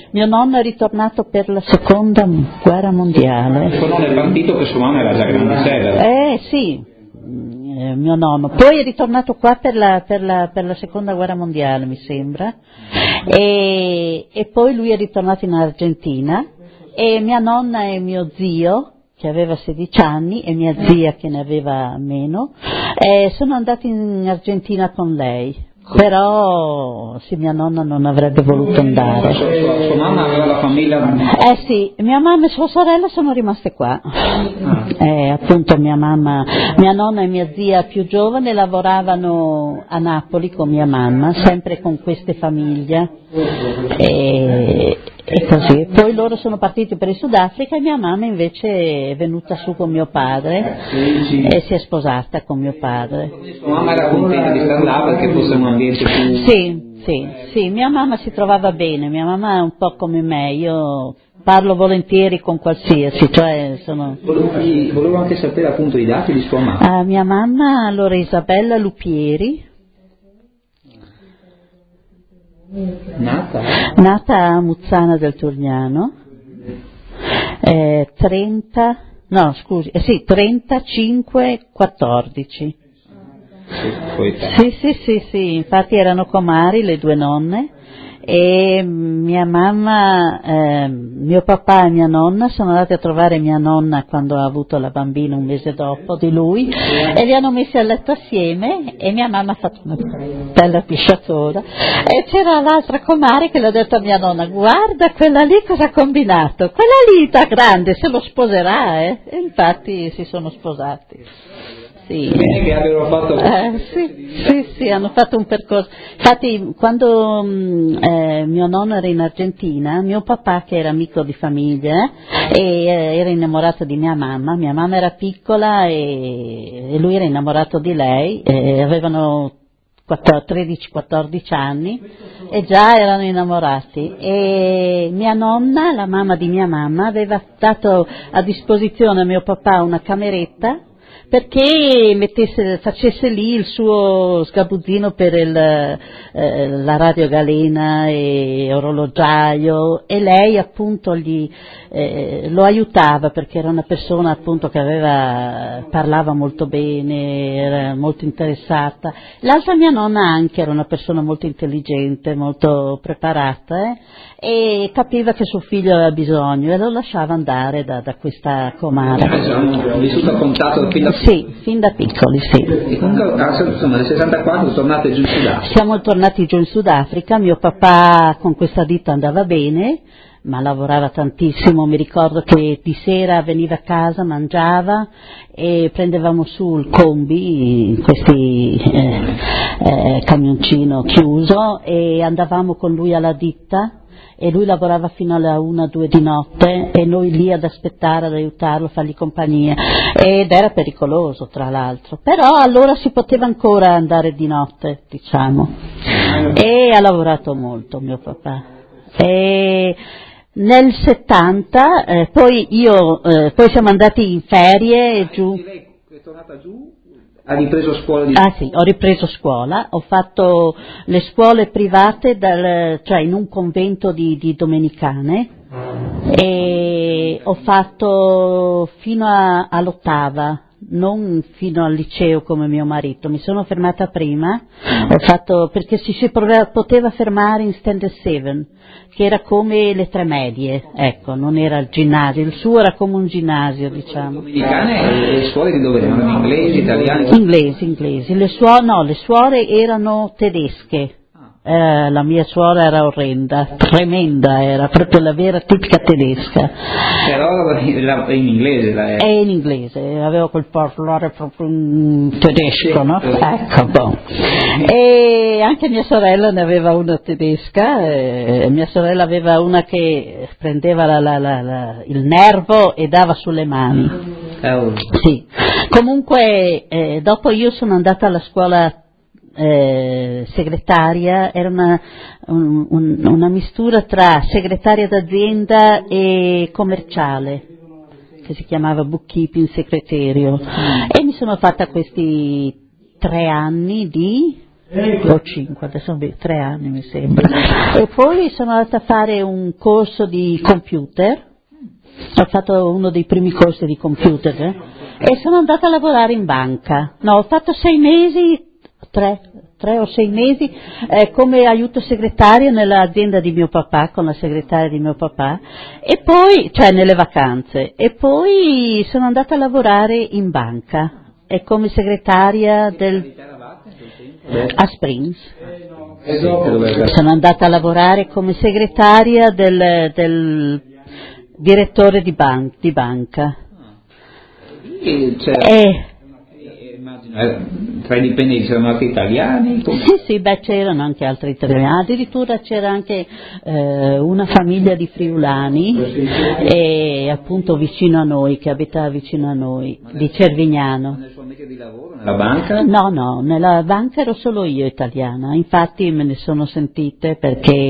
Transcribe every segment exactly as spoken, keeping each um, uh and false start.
Mio nonno è ritornato per la seconda guerra mondiale. Suo nonno è partito che sua mamma era già grandicella. Eh sì, eh, mio nonno. Poi è ritornato qua per la, per la, per la seconda guerra mondiale, mi sembra. E, e poi lui è ritornato in Argentina. E mia nonna e mio zio, che aveva sedici anni, e mia zia che ne aveva meno, eh, sono andati in Argentina con lei. Però sì, mia nonna non avrebbe voluto andare. Sua, sua, sua mamma aveva la famiglia? Eh sì, mia mamma e sua sorella sono rimaste qua. Eh, appunto mia mamma, mia nonna e mia zia più giovane lavoravano a Napoli con mia mamma, sempre con queste famiglie. E, e così. Poi loro sono partiti per il Sudafrica e mia mamma invece è venuta su con mio padre e si è sposata con mio padre. Sua mamma era contenta di stare là perché fosse un ambiente più... Sì, sì, sì, mia mamma si trovava bene, mia mamma è un po' come me, io parlo volentieri con qualsiasi, cioè sono... Volevo, volevo anche sapere appunto i dati di sua mamma. Uh, mia mamma, allora Isabella Lupieri, Nata? Nata a Muzzana del Turgnano, eh, trenta, no scusi, eh, sì, trentacinque quattordici. Sì, sì, sì, sì, infatti erano comari le due nonne e mia mamma, eh, mio papà e mia nonna sono andati a trovare mia nonna quando ha avuto la bambina un mese dopo di lui e li hanno messi a letto assieme e mia mamma ha fatto una bella pisciatura e c'era l'altra comare che le ha detto a mia nonna: guarda quella lì cosa ha combinato, quella lì da grande se lo sposerà, eh? E infatti si sono sposati. Sì. Bene che abbiano fatto eh, sì, sì, sì, hanno fatto un percorso. Infatti quando mh, eh, mio nonno era in Argentina, mio papà che era amico di famiglia e eh, era innamorato di mia mamma, mia mamma era piccola e, e lui era innamorato di lei, e avevano tredici quattordici anni e già erano innamorati e mia nonna, la mamma di mia mamma, aveva dato a disposizione a mio papà una cameretta perché mettesse, facesse lì il suo sgabuzzino per il, eh, la radio galena e orologiaio e lei appunto gli, eh, lo aiutava perché era una persona appunto che aveva, parlava molto bene, era molto interessata. L'altra mia nonna anche era una persona molto intelligente, molto preparata eh, e capiva che suo figlio aveva bisogno e lo lasciava andare da, da questa comare. Ho vissuto a contatto fin da Sì, fin da piccoli, sì. E comunque insomma nel sessantaquattro tornate giù in Sudafrica. Siamo tornati giù in Sudafrica, mio papà con questa ditta andava bene, ma lavorava tantissimo, mi ricordo che di sera veniva a casa, mangiava e prendevamo su il combi, questi eh, eh, camioncino chiuso e andavamo con lui alla ditta. E lui lavorava fino alla una, due di notte e noi lì ad aspettare, ad aiutarlo, a fargli compagnia ed era pericoloso tra l'altro, però allora si poteva ancora andare di notte, diciamo, e ha lavorato molto mio papà. E nel settanta, eh, poi io, eh, poi siamo andati in ferie giù. È tornata giù? Ha ripreso scuola di... Ah sì, ho ripreso scuola, ho fatto le scuole private dal, cioè in un convento di, di domenicane e ho fatto fino a, all'ottava, non fino al liceo come mio marito, mi sono fermata prima, ho fatto perché si, si poteva fermare in standard seven, che era come le tre medie, ecco, non era il ginnasio, il suo era come un ginnasio, diciamo. Domenicane, le suore di dove erano? Inglesi, italiani? Inglesi, inglesi, le suore, no, le suore erano tedesche. Eh, la mia suora era orrenda, tremenda, era proprio la vera tipica tedesca. Però in inglese la è. È in inglese, aveva quel parlare proprio in tedesco, no? Ecco, boh. E anche mia sorella ne aveva una tedesca, e mia sorella aveva una che prendeva la, la, la, la, il nervo e dava sulle mani. Oh. Sì. Comunque, eh, dopo io sono andata alla scuola Eh, segretaria, era una, un, un, una mistura tra segretaria d'azienda e commerciale, che si chiamava bookkeeping secretario, mm. e mi sono fatta questi tre anni di o cinque, adesso tre anni mi sembra. E poi sono andata a fare un corso di computer, ho fatto uno dei primi corsi di computer eh, e sono andata a lavorare in banca. No, ho fatto sei mesi, tre, tre o sei mesi eh, come aiuto segretario nell'azienda di mio papà, con la segretaria di mio papà, e poi, cioè nelle vacanze, e poi sono andata a lavorare in banca e come segretaria del, a Springs. Sono andata a lavorare come segretaria del, del direttore di, ban- di banca. E cioè, E, immagino, eh, tra i dipendenti c'erano altri italiani? Come? Sì, sì, beh, c'erano anche altri italiani, addirittura c'era anche eh, una famiglia di friulani, e appunto vicino a noi, che abitava vicino a noi, di Cervignano. Nel suo ambiente di lavoro, nella banca? No, no, nella banca ero solo io italiana, infatti me ne sono sentite perché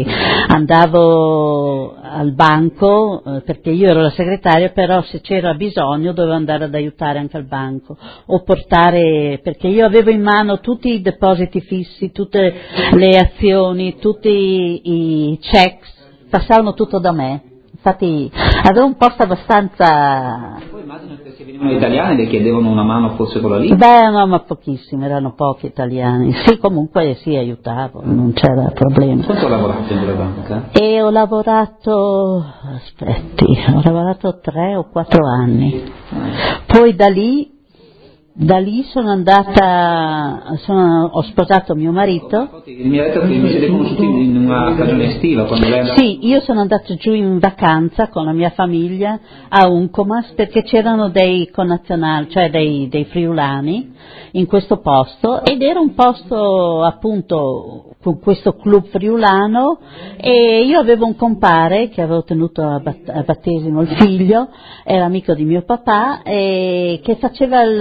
andavo al banco, eh, perché io ero la segretaria, però se c'era bisogno dovevo andare ad aiutare anche al banco, o portare, perché io avevo in mano tutti i depositi fissi, tutte le azioni, tutti i checks, passavano tutto da me. Infatti avevo un posto abbastanza... Poi immagino che se venivano italiani le chiedevano una mano forse con la lingua. Beh, no, ma pochissimi, erano pochi italiani. Sì, comunque sì, aiutavo, non c'era problema. Quanto ho lavorato in quella banca? E ho lavorato, aspetti, ho lavorato tre o quattro anni. Poi da lì, da lì sono andata, sono, ho sposato mio marito. Mi ha detto che vi siete conosciuti in una stagione estiva, quando lei andava... Sì, io sono andata giù in vacanza con la mia famiglia a Uncomas perché c'erano dei connazionali, cioè dei, dei friulani in questo posto, ed era un posto appunto con questo club friulano, e io avevo un compare che avevo tenuto a, bat- a battesimo il figlio, era amico di mio papà, e che faceva il,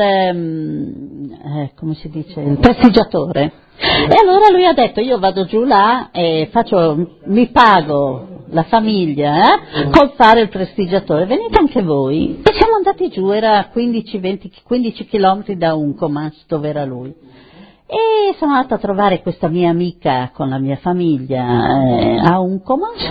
eh, come si dice, il prestigiatore. E allora lui ha detto: io vado giù là e faccio, mi pago la famiglia eh, col fare il prestigiatore, venite anche voi. E siamo andati giù, era quindici venti, quindici chilometri da Uncomas dove era lui. E sono andata a trovare questa mia amica con la mia famiglia eh, a Uncomas,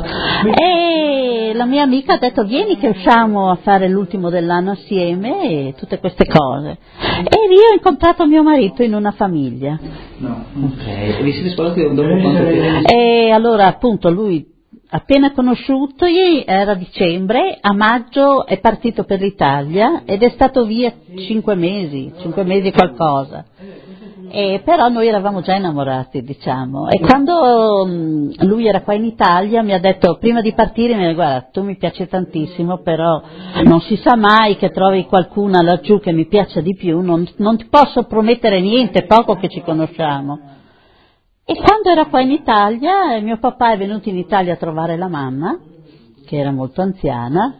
e la mia amica ha detto: vieni che usciamo a fare l'ultimo dell'anno assieme e tutte queste cose. E lì ho incontrato mio marito in una famiglia. No, ok. E vi siete sposati dopo quanto tempo? E allora appunto lui, appena conosciuto, era dicembre, a maggio è partito per l'Italia ed è stato via cinque mesi, cinque mesi e qualcosa. E però noi eravamo già innamorati, diciamo, e quando um, lui era qua in Italia mi ha detto, prima di partire, mi ha detto: guarda, tu mi piaci tantissimo, però non si sa mai che trovi qualcuna laggiù che mi piaccia di più, non, non ti posso promettere niente, poco che ci conosciamo. E quando era qua in Italia, mio papà è venuto in Italia a trovare la mamma, che era molto anziana,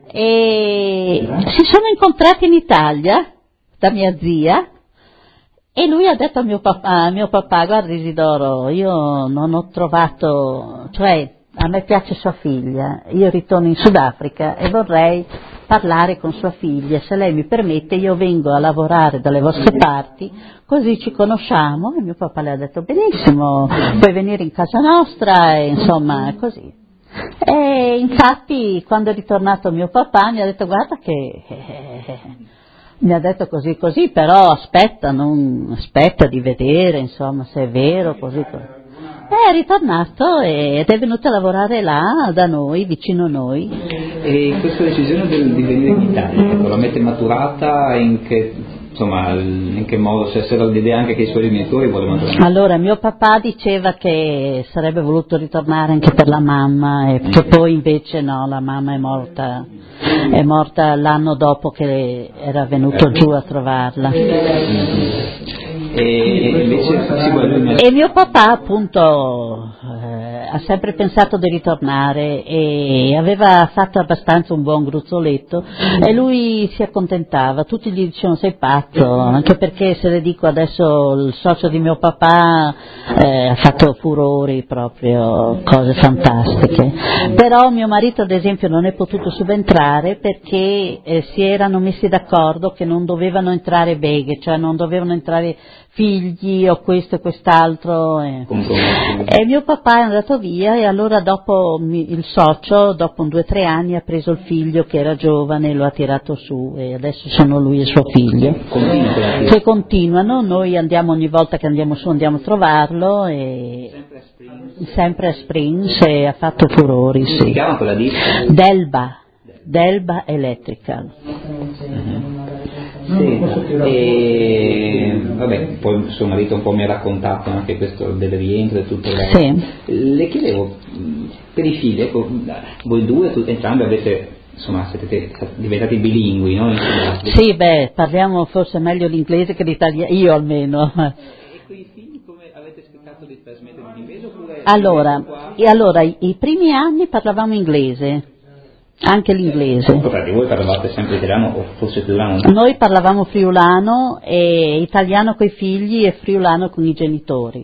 e si sono incontrati in Italia da mia zia. E lui ha detto a mio papà, a mio papà: guarda Isidoro, io non ho trovato, cioè a me piace sua figlia, io ritorno in Sudafrica e vorrei parlare con sua figlia, se lei mi permette io vengo a lavorare dalle vostre parti, così ci conosciamo. E mio papà le ha detto: benissimo, puoi venire in casa nostra, e insomma così. E infatti quando è ritornato mio papà mi ha detto: guarda che... mi ha detto così così, però aspetta, non aspetta di vedere, insomma, se è vero, così così. E è ritornato ed è venuto a lavorare là da noi, vicino a noi. E questa decisione di, di venire in Italia, la mette maturata in che, insomma, in che modo? Se era l'idea anche che i suoi genitori volevano tornare? Allora, mio papà diceva che sarebbe voluto ritornare anche per la mamma, e che poi invece no, la mamma è morta, è morta l'anno dopo che era venuto giù a trovarla. E invece sì, lui... E mio papà appunto eh, ha sempre pensato di ritornare e aveva fatto abbastanza un buon gruzzoletto, e lui si accontentava, tutti gli dicevano: sei pazzo, anche perché, se le dico adesso, il socio di mio papà eh, ha fatto furori, proprio cose fantastiche. Però mio marito ad esempio non è potuto subentrare perché eh, si erano messi d'accordo che non dovevano entrare beghe, cioè non dovevano entrare figli o questo e quest'altro. E, e mio papà è andato via e allora dopo mi, il socio, dopo un due o tre anni, ha preso il figlio che era giovane, lo ha tirato su e adesso sono lui e suo figlio. Continua. Che continuano, noi andiamo ogni volta che andiamo su andiamo a trovarlo e sempre a Springs e ha fatto furori. Sì. Si chiama quella disco? Delba, Delba Electrical. Uh-huh. Sì, e vabbè, poi suo marito un po' mi ha raccontato anche questo del rientro e tutto il resto. Sì. Le chiedevo, per i figli, ecco, voi due, tu, entrambi avete, insomma, siete diventati bilingui, no? Sì, beh, parliamo forse meglio l'inglese che l'italiano, io almeno. E con i figli come avete aspettato di trasmettere l'inglese oppure? Allora, e allora, i, i primi anni parlavamo inglese. Anche l'inglese. Infatti voi parlavate sempre italiano o forse friulano? Noi parlavamo friulano e italiano coi figli e friulano con i genitori.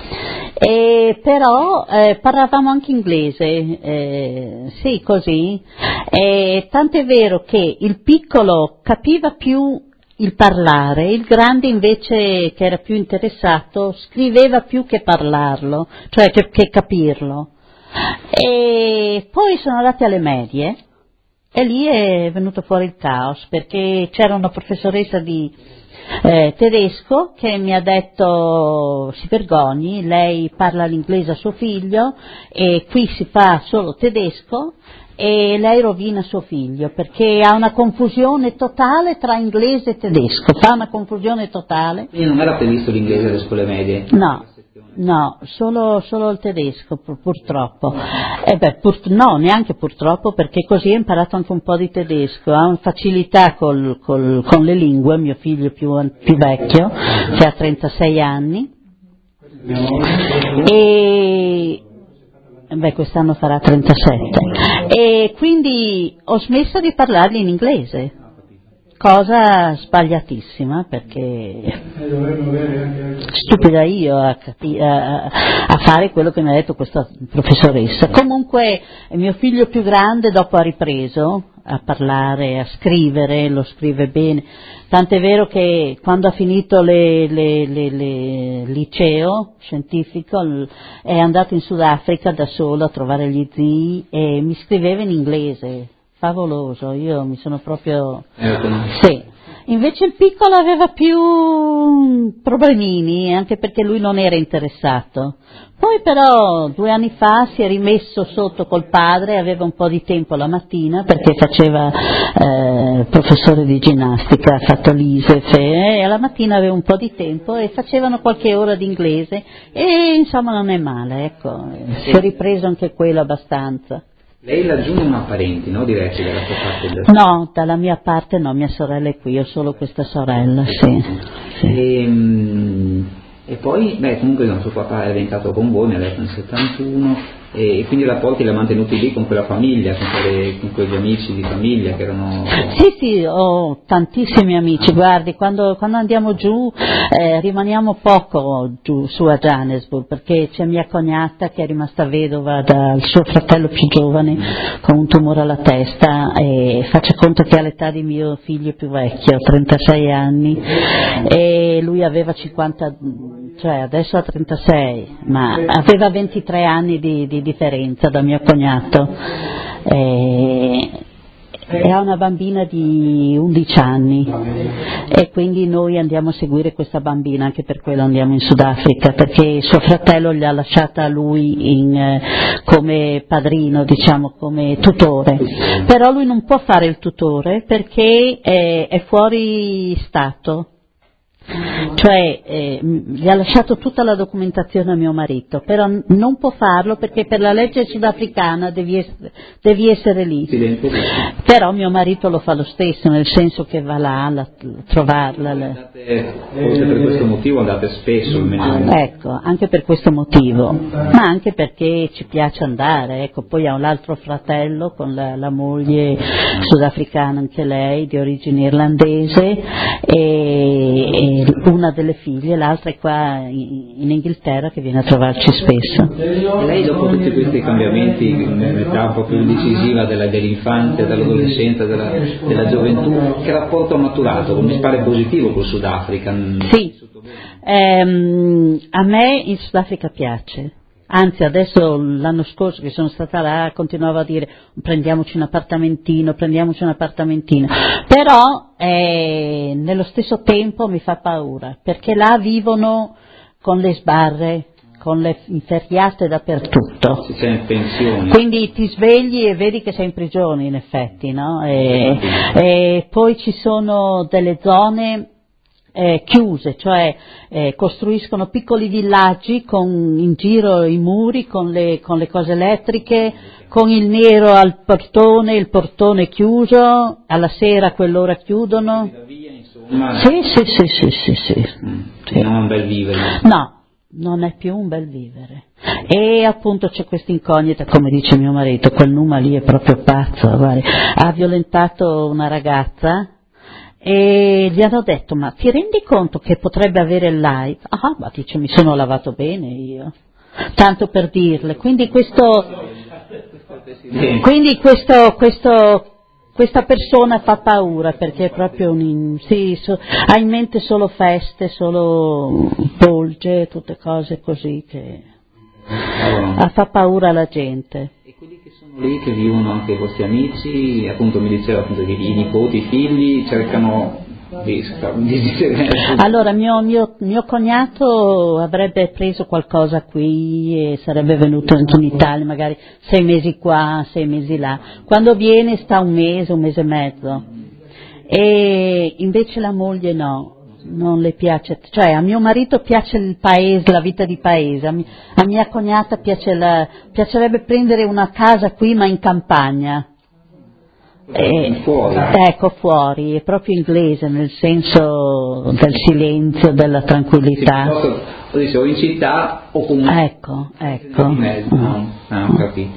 E però eh, parlavamo anche inglese, eh, sì, così. E tant'è vero che il piccolo capiva più il parlare, il grande invece, che era più interessato, scriveva più che parlarlo, cioè che, che capirlo. E poi sono andati alle medie e lì è venuto fuori il caos perché c'era una professoressa di eh, tedesco che mi ha detto si vergogni, lei parla l'inglese a suo figlio e qui si fa solo tedesco e lei rovina suo figlio perché ha una confusione totale tra inglese e tedesco, fa una confusione totale. Quindi non era previsto l'inglese alle scuole medie? No. No, solo, solo il tedesco pur, purtroppo. Eh beh, pur, no, neanche purtroppo perché così ha imparato anche un po' di tedesco, ha una facilità col, col, con le lingue, mio figlio più, più vecchio, che ha trentasei anni, e beh, quest'anno farà trentasette, e quindi ho smesso di parlargli in inglese. Cosa sbagliatissima perché stupida io a, a, a fare quello che mi ha detto questa professoressa. Comunque mio figlio più grande dopo ha ripreso a parlare, a scrivere, lo scrive bene, tant'è vero che quando ha finito le, le, le, le liceo scientifico è andato in Sudafrica da solo a trovare gli zii e mi scriveva in inglese. Favoloso, io mi sono proprio... Sì, invece il piccolo aveva più problemini, anche perché lui non era interessato. Poi però due anni fa si è rimesso sotto col padre, aveva un po' di tempo la mattina perché faceva eh, professore di ginnastica, ha fatto l'I S E F e alla mattina aveva un po' di tempo e facevano qualche ora di inglese e insomma non è male, ecco, si è ripreso anche quello abbastanza. Lei laggiù non ha parenti, no? Diretti dalla sua parte? No, dalla mia parte no, mia sorella è qui, ho solo questa sorella, sì. sì. E, e poi, beh, comunque no, suo papà è rientrato con voi, mi ha detto nel settantuno, e quindi i rapporti li ha mantenuti lì con quella famiglia, con, quelle, con quegli amici di famiglia che erano... Sì, sì, ho tantissimi amici, guardi, quando, quando andiamo giù eh, rimaniamo poco giù su a Johannesburg, perché c'è mia cognata che è rimasta vedova dal suo fratello più giovane con un tumore alla testa e faccia conto che all'età di mio figlio più vecchio, trentasei anni, e lui aveva cinquanta, cioè adesso ha trentasei, ma aveva ventitré anni di, di differenza da mio cognato e, e ha una bambina di undici anni e quindi noi andiamo a seguire questa bambina, anche per quello andiamo in Sudafrica, perché suo fratello gli ha lasciata a lui in, eh, come padrino, diciamo, come tutore, però lui non può fare il tutore perché è, è fuori stato. Cioè eh, gli ha lasciato tutta la documentazione a mio marito, però n- non può farlo perché per la legge sudafricana devi, es- devi essere lì, però mio marito lo fa lo stesso, nel senso che va là a trovarla. Andate, forse per questo motivo andate spesso almeno. Ecco, anche per questo motivo, ma anche perché ci piace andare, ecco, poi ha un altro fratello con la, la moglie sudafricana anche lei, di origine irlandese, e, e una delle figlie, l'altra è qua in, in Inghilterra che viene a trovarci spesso. E lei dopo tutti questi cambiamenti nell'età proprio decisiva della, dell'infanzia, dell'adolescenza, della, della gioventù, che rapporto ha maturato? Mi pare positivo col Sudafrica? Sì, ehm, a me il Sudafrica piace. Anzi, adesso l'anno scorso che sono stata là continuavo a dire prendiamoci un appartamentino, prendiamoci un appartamentino, però eh, nello stesso tempo mi fa paura, perché là vivono con le sbarre, con le inferriate dappertutto. Si c'è pensione. Quindi ti svegli e vedi che sei in prigione in effetti, no? E, e poi ci sono delle zone Eh, chiuse, cioè eh, costruiscono piccoli villaggi con in giro i muri, con le, con le cose elettriche, con il nero al portone, il portone chiuso, alla sera a quell'ora chiudono. Ma Sì, sì, sì, sì, sì, sì. mm, Sì. non è un bel vivere. No, non è più un bel vivere. E appunto c'è questa incognita, come dice mio marito, quel Numa lì è proprio pazzo, guarda. Ha violentato una ragazza e gli hanno detto ma ti rendi conto che potrebbe avere il live? Ah, ma dice mi sono lavato bene io, tanto per dirle. Quindi questo quindi questo, questo questa persona fa paura, perché è proprio un sì, so, ha in mente solo feste, solo polge, tutte cose così che Allora, fa paura alla gente. e quelli che sono lì, che vivono anche i vostri amici, appunto mi diceva appunto che i nipoti, i figli cercano di, di Allora mio, mio, mio cognato avrebbe preso qualcosa qui e sarebbe venuto anche in Italia, magari sei mesi qua, sei mesi là. Quando viene sta un mese, un mese e mezzo. E invece la moglie no, non le piace, cioè a mio marito piace il paese, la vita di paese, a, mi, a mia cognata piace la, piacerebbe prendere una casa qui ma in campagna. Eh, fuori. Ecco, fuori, è proprio inglese nel senso del silenzio, della tranquillità. Lo dice, o in città o comunque Ecco, ecco. in mezzo, no? Ah, ho capito.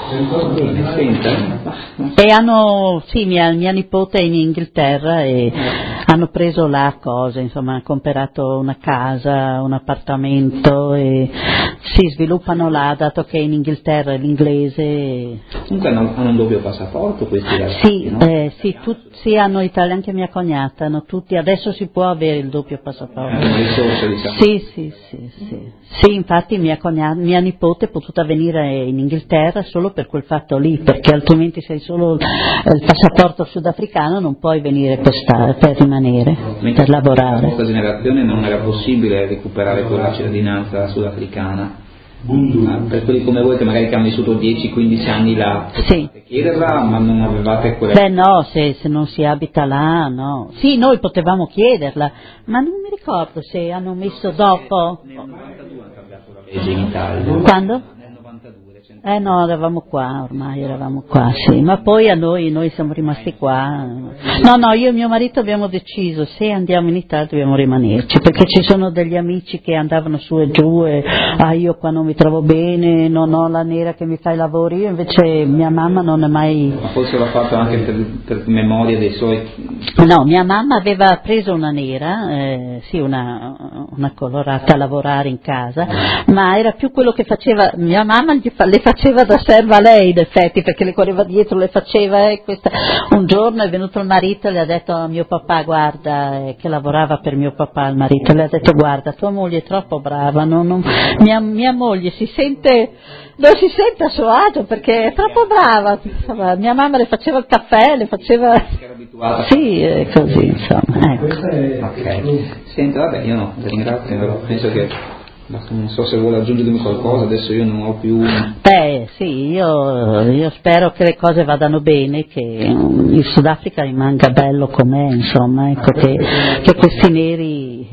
Senta. E hanno, sì, mia, mia nipote è in Inghilterra e hanno preso là cose, insomma, hanno comprato una casa, un appartamento e si sviluppano là, dato che in Inghilterra è l'inglese. Comunque hanno, hanno un doppio passaporto questi ragazzi, Sì, no? eh, sì, tu, sì, hanno Italia, anche mia cognata, hanno tutti, adesso si può avere il doppio passaporto. È una risorsa, diciamo. Sì, sì, sì, sì. Sì, infatti mia cognata, mia nipote è potuta venire in Inghilterra solo per quel fatto lì, perché altrimenti se hai solo il passaporto sudafricano non puoi venire per stare, per rimanere, per lavorare. In questa generazione non era possibile recuperare quella cittadinanza sudafricana. Ah, per quelli come voi che magari che hanno vissuto dieci quindici anni là, sì. chiederla, ma non avevate quella. Beh no, se, se non si abita là, no. Sì, noi potevamo chiederla, ma non mi ricordo se hanno messo dopo. Nel novantadue hanno cambiato la legge in Italia. Quando? Nel novantadue, recente. Eh no, eravamo qua, ormai eravamo qua, sì, ma poi a noi, noi siamo rimasti qua. No, no, io e mio marito abbiamo deciso, se andiamo in Italia dobbiamo rimanerci, perché ci sono degli amici che andavano su e giù e ah, io qua non mi trovo bene, non ho la nera che mi fa i lavori, io invece mia mamma non è mai. Ma forse l'ha fatto anche per, per memoria dei suoi. No, mia mamma aveva preso una nera, eh, sì, una, una colorata a lavorare in casa, ma era più quello che faceva, mia mamma gli fa, le faceva da serva lei in effetti, perché le correva dietro, le faceva e questa. Un giorno è venuto il marito e le ha detto a mio papà, guarda, eh, che lavorava per mio papà il marito, le ha detto guarda, tua moglie è troppo brava, non, non, mia, mia moglie si sente, non si sente a suo agio perché è troppo brava, insomma, mia mamma le faceva il caffè, le faceva. Era abituata. Sì, è così, insomma, ecco. Ok. Senta, vabbè, io no, ti ringrazio, penso che. Non so se vuole aggiungermi qualcosa, adesso io non ho più. Beh, sì, io, io spero che le cose vadano bene, che il Sudafrica rimanga bello com'è, insomma, ecco, che, che questi neri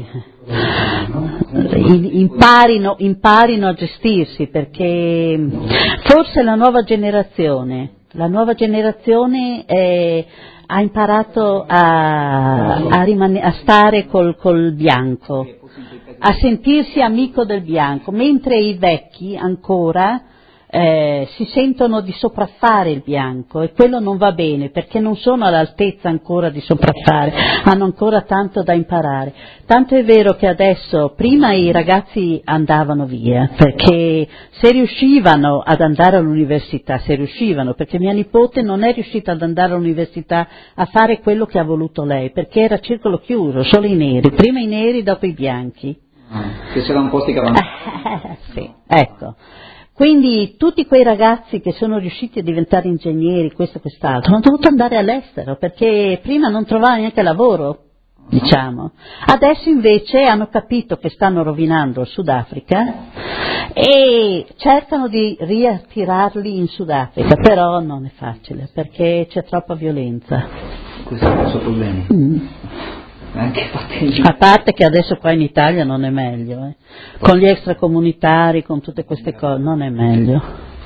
imparino, imparino a gestirsi, perché forse la nuova generazione, la nuova generazione è, ha imparato a, a, rimane, a stare col, col bianco, a sentirsi amico del bianco, mentre i vecchi ancora eh, si sentono di sopraffare il bianco e quello non va bene perché non sono all'altezza ancora di sopraffare, hanno ancora tanto da imparare. Tanto è vero che adesso, prima i ragazzi andavano via perché se riuscivano ad andare all'università, se riuscivano, perché mia nipote non è riuscita ad andare all'università a fare quello che ha voluto lei, perché era circolo chiuso, solo i neri, prima i neri, dopo i bianchi. Ah, che c'erano posti che avanzano. Eh, sì, ecco. Quindi tutti quei ragazzi che sono riusciti a diventare ingegneri, questo e quest'altro, hanno dovuto andare all'estero perché prima non trovavano neanche lavoro, diciamo. Adesso invece hanno capito che stanno rovinando il Sudafrica e cercano di riattirarli in Sudafrica, però non è facile perché c'è troppa violenza. Questo è il suo problema. Mm. Anche a parte che adesso qua in Italia non è meglio, eh. Con gli extracomunitari, con tutte queste cose, non è meglio.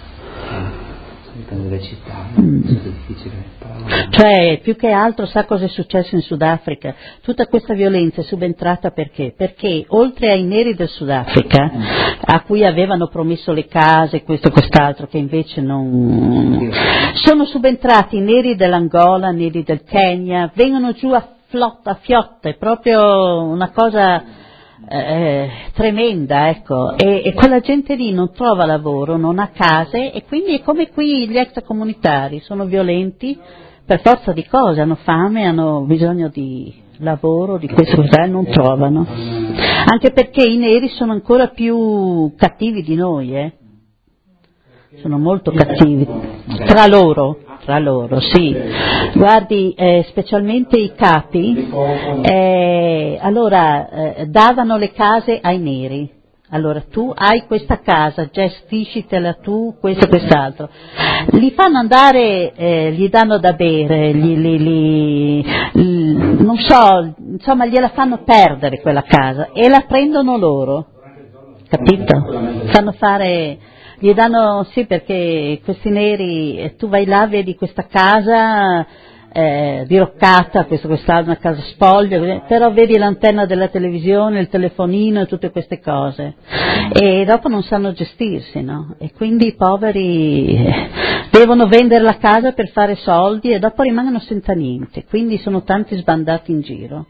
Dipende dalle città, mm. è difficile. Cioè, più che altro sa cosa è successo in Sudafrica? Tutta questa violenza è subentrata perché? Perché oltre ai neri del Sudafrica, a cui avevano promesso le case, questo e quest'altro, che invece non... sono subentrati i neri dell'Angola, neri del Kenya, vengono giù a flotta, a fiotte, proprio una cosa eh, tremenda, ecco, e, e quella gente lì non trova lavoro, non ha case e quindi è come qui gli extracomunitari, sono violenti per forza di cose, hanno fame, hanno bisogno di lavoro, di questo e non trovano, anche perché i neri sono ancora più cattivi di noi, eh? Sono molto cattivi, tra loro, tra loro, sì. Guardi, eh, specialmente i capi, eh, allora eh, davano le case ai neri. Allora tu hai questa casa, gestiscitela tu, questo e quest'altro. Li fanno andare, eh, gli danno da bere, gli, li, li, li, non so, insomma gliela fanno perdere quella casa e la prendono loro, capito? Fanno fare... Gli danno, sì, perché questi neri, eh, tu vai là, vedi questa casa eh, diroccata, questa quest'altra, una casa spoglia, però vedi l'antenna della televisione, il telefonino e tutte queste cose. E dopo non sanno gestirsi, no? E quindi i poveri eh, devono vendere la casa per fare soldi e dopo rimangono senza niente. Quindi sono tanti sbandati in giro.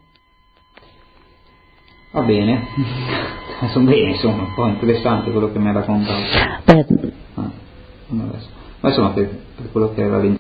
Va bene. Sono bene, insomma, un po' interessante quello che mi ha raccontato. Beh, ah, ma insomma per, per quello che era